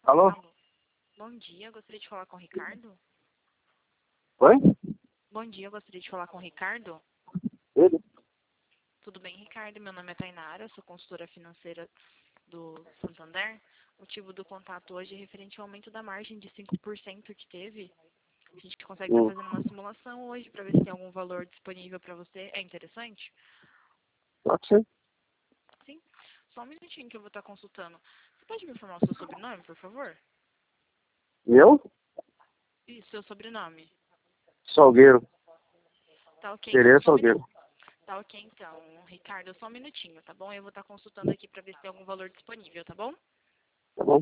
Alô? Alô. Bom dia, gostaria de falar com o Ricardo. Oi? Bom dia, gostaria de falar com o Ricardo. Ele? Tudo bem, Ricardo? Meu nome é Tainara, sou consultora financeira do Santander. O motivo do contato hoje é referente ao aumento da margem de 5% que teve. A gente consegue estar fazendo uma simulação hoje para ver se tem algum valor disponível para você. É interessante? Pode ser. Sim. Só um minutinho que eu vou estar consultando. Você pode me informar o seu sobrenome, por favor? Eu? Isso, seu sobrenome. Salgueiro. Tá ok, então. Tereza Só um minutinho. Salgueiro. Tá ok, então. Ricardo, só um minutinho, tá bom? Eu vou estar consultando aqui para ver se tem algum valor disponível, tá bom? Tá bom?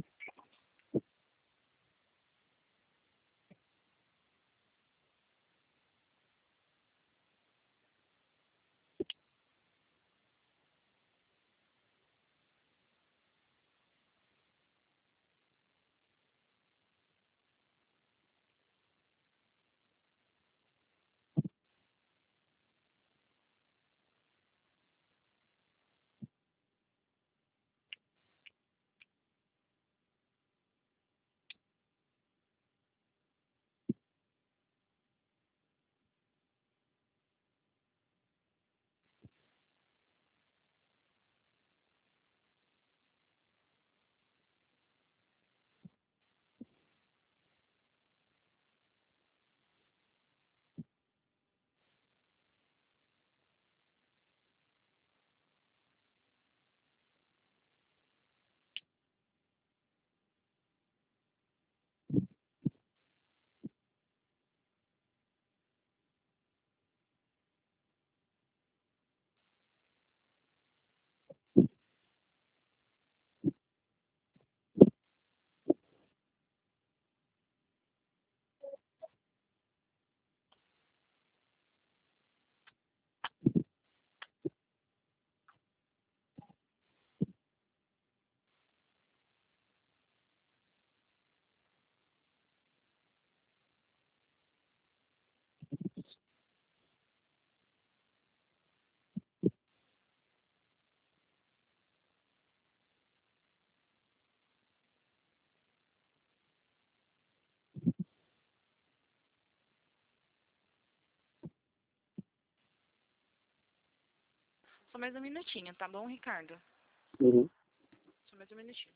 Só mais um minutinho, tá bom, Ricardo? Uhum. Só mais um minutinho.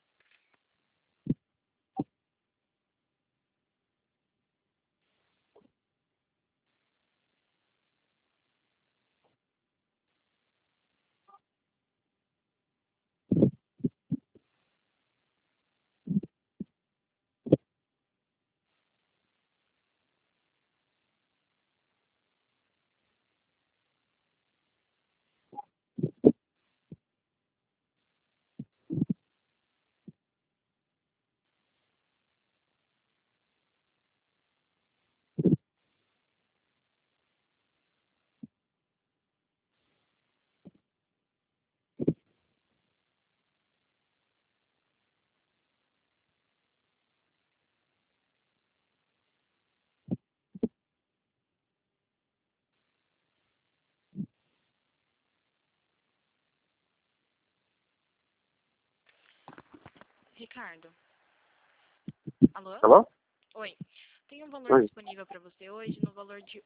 Ricardo. Alô? Alô? Oi. Tem um valor Oi. disponível para você hoje no valor de R$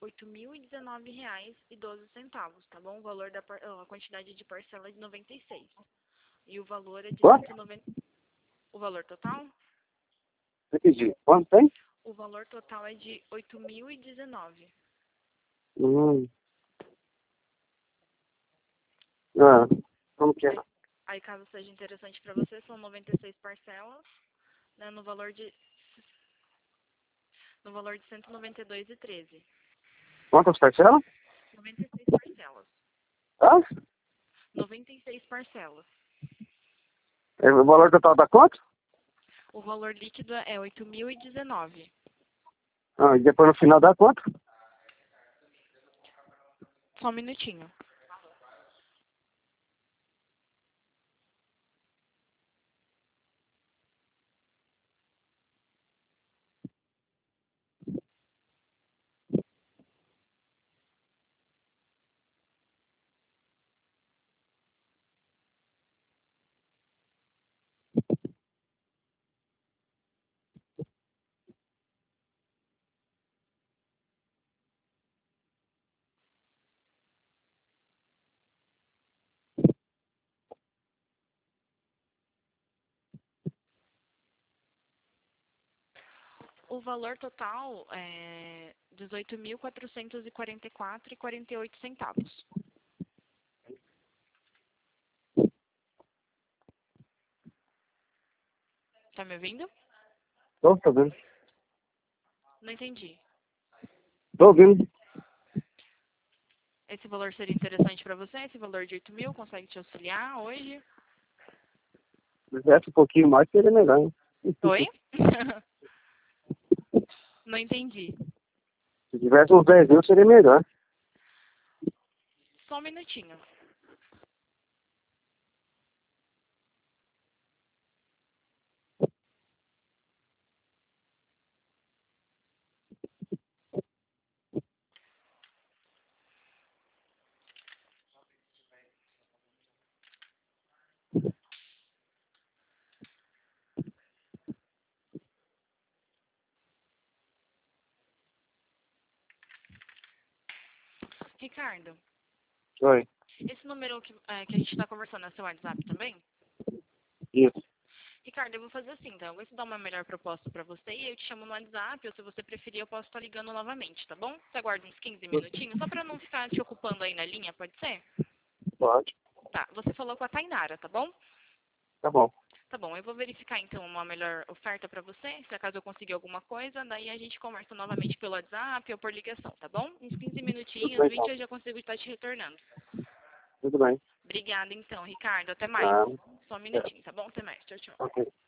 8.019,12, tá bom? O valor a quantidade de parcela é de 96. E o valor é de Quanto? 190. O valor total? Entendi. Quanto tem? O valor total é de 8.019. Hum. Ah, como que é? Aí, caso seja interessante para você, são 96 parcelas, né, no valor de 192,13. Quantas parcelas? 96 parcelas. Ah? 96 parcelas. O valor total da quanto? O valor líquido é 8.019. Ah, e depois no final dá quanto? Só um minutinho. O valor total é 18.444,48 centavos. Tá me ouvindo? Tô vendo. Não entendi. Tô ouvindo. Esse valor seria interessante para você? Esse valor de 8.000 consegue te auxiliar hoje? Se tivesse um pouquinho mais, seria melhor, hein? Oi? Não entendi. Se tivesse uns 10 mil, seria melhor. Só um minutinho. Ricardo, Oi. esse número que a gente está conversando é seu WhatsApp também? Isso. Ricardo, eu vou fazer assim, então. Eu vou te dar uma melhor proposta para você e eu te chamo no WhatsApp, ou se você preferir, eu posso estar ligando novamente, tá bom? Você aguarda uns 15 minutinhos, só para não ficar te ocupando aí na linha, pode ser? Pode. Tá, você falou com a Tainara, tá bom? Tá bom. Tá bom, eu vou verificar então uma melhor oferta para você, se acaso eu conseguir alguma coisa, daí a gente conversa novamente pelo WhatsApp ou por ligação, tá bom? Uns 15 Tudo minutinhos, bem, 20 então. eu já consigo estar te retornando. Tudo bem. Obrigada então, Ricardo, até mais. Ah, Só um é. minutinho, tá bom? Até mais, tchau, tchau. Ok.